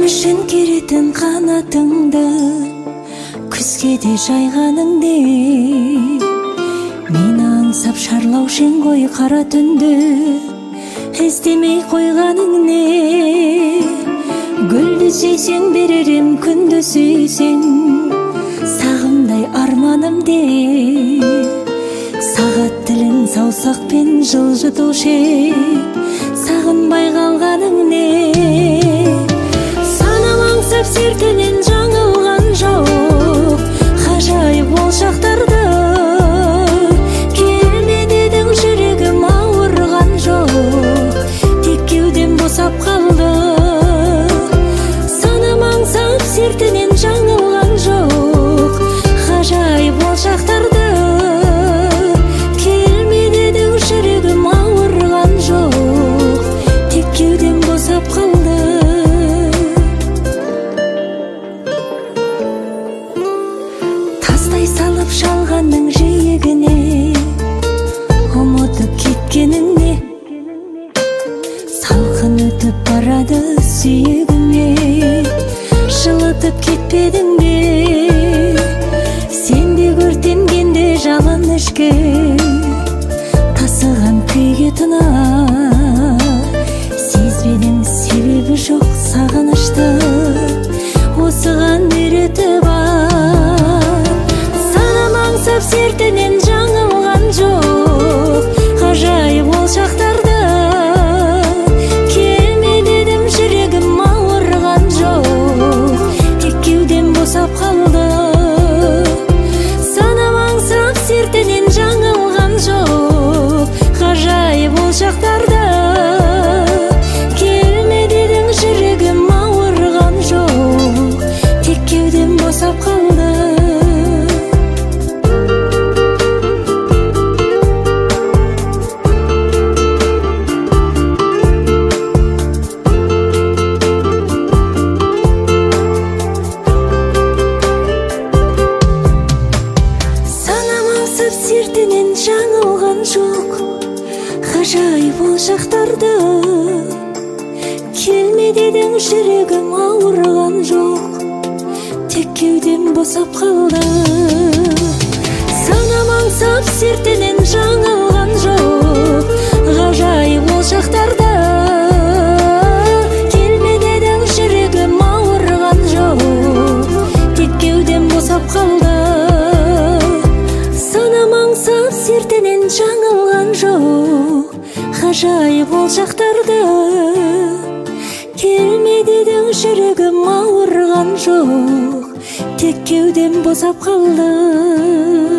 Күшін керетін қанатыңды күзге де жайғаныңды, мен аңсап шарлаушың ғой қара түнді, іздемей қойғаның не? Гүлді сүйсең берерім, күнді сүйсең сағымдай арманымде. Сағат тілін саусақпен жылжытушы, сағынбай қалғаның не? Санам аңсап сертінен жаңылған жоқ, ғажайып ол шақтарды. Келме дедің, жүрегім ауырған жоқ, тек кеудем босап қалды. Санам аңсап сертінен жаңылған жоқ, ғажайып ол шақтарды. Келме дедің, жүрегім ауырған жоқ, тек кеудем босап қалды. Салып шалғанның жиегіне, ұмытып кеткеніңе, салқын өтіп барады сүйегіме, жылытып кетпедің бе? Сен де өртенгенде жалын ішке, тасыған күйге тына, сезбедің себебі жоқ сағынышты, осыған үйреті бар. Аңсап сертінен жаңылған жоқ, ғажайып ол шақтарды. Келме дедім, жүрегім ауырған жоқ, тек кеудем босап қалды. Санам аңсап сертінен жаңылған жоқ, ғажайып ол шақтарды. Келме дедің, жүрегім ауырған жоқ, тек кеудем босап қалды. Сертінен жаңылған жоқ, ғажайып ол шақтарды. Келме дедің, жүрегім ауырған жоқ, тек кеудем босап қалды. Санам аңсап сертінен жаңылған жоқ, ғажайып ол шақтарды. Келме дедің, жүрегім ауырған жоқ, тек кеудем босап қалды. Аңсап сертінен жаңылған жоқ, ғажайып ол шақтарды. Келме дедің, жүрегім ауырған жоқ, тек кеудем босап қалды.